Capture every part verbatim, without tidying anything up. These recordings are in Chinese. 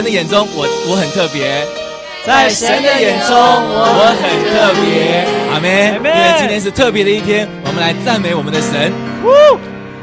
的眼中，我我很特别。 在神的眼中，我很特别。阿们。因为今天是特别的一天，我们来赞美我们的神。 哦，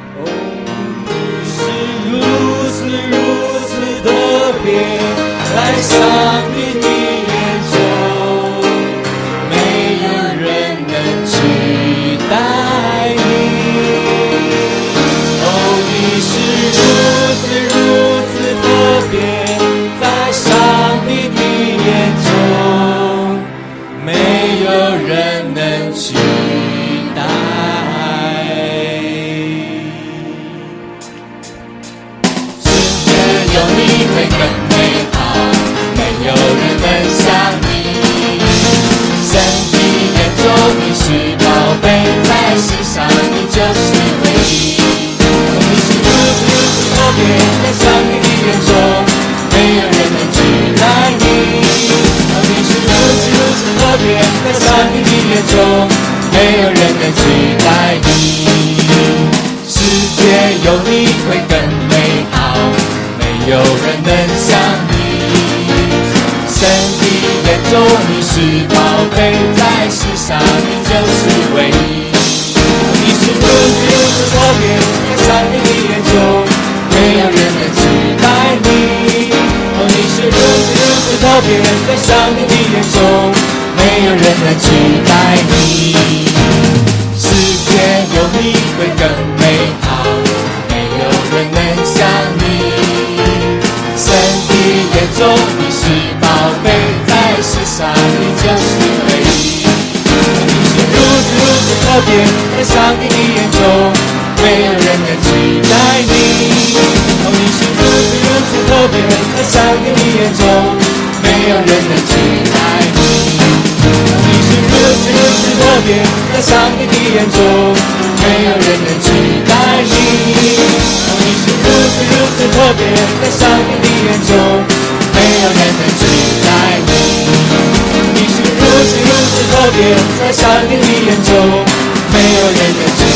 是如此如此特别，在上帝的眼中，没有人能取代你。哦，你是如此如此特别，在上帝的眼中，没有人能取代。世界有你会更美好，没有人能像你。神的眼中你是宝贝，在世上你就是唯一。你是如此如此特别，在上帝的眼中，没有人能取代你。你是如此如此特别，在上帝的眼中，没有人能取代你。世界有你会更美好，没有人能像你。神的眼中你是宝贝，在世上你就是唯一。你是如此如此特别，在上帝的眼中，没有人能取代你。哦，你是如此如此特别，在上帝的眼中，没有人能取代你。世界有你会更美好，没有人能像你。神的眼中你是宝贝，在世上你就是唯一。你是如此如此特别，在上帝的眼中，没有人能取代你。哦，你是如此如此特别，在上帝的眼中，没有人能取代你。你是如此如此特别，在上帝的眼中，没有人能取代你。哦，你是如此如此特别，在上帝的眼中，没有人能取代你。你是如此如此特别，在上帝的眼中，没有人能取代你。